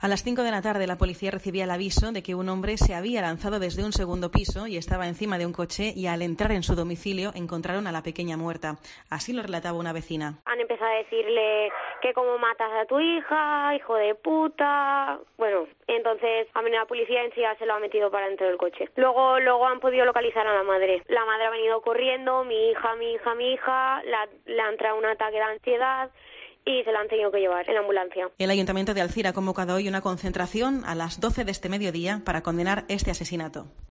A las 5 de la tarde la policía recibía el aviso de que un hombre se había lanzado desde un segundo piso y estaba encima de un coche, y al entrar en su domicilio encontraron a la pequeña muerta. Así lo relataba una vecina. Han empezado a decirle que cómo matas a tu hija, hijo de puta. Bueno, entonces a mí la policía en sí ya se lo ha metido para dentro del coche. Luego han podido localizar a la madre. La madre ha venido corriendo, mi hija, le ha entrado un ataque de ansiedad y se la han tenido que llevar en la ambulancia. El Ayuntamiento de Alzira ha convocado hoy una concentración a las 12 de este mediodía para condenar este asesinato.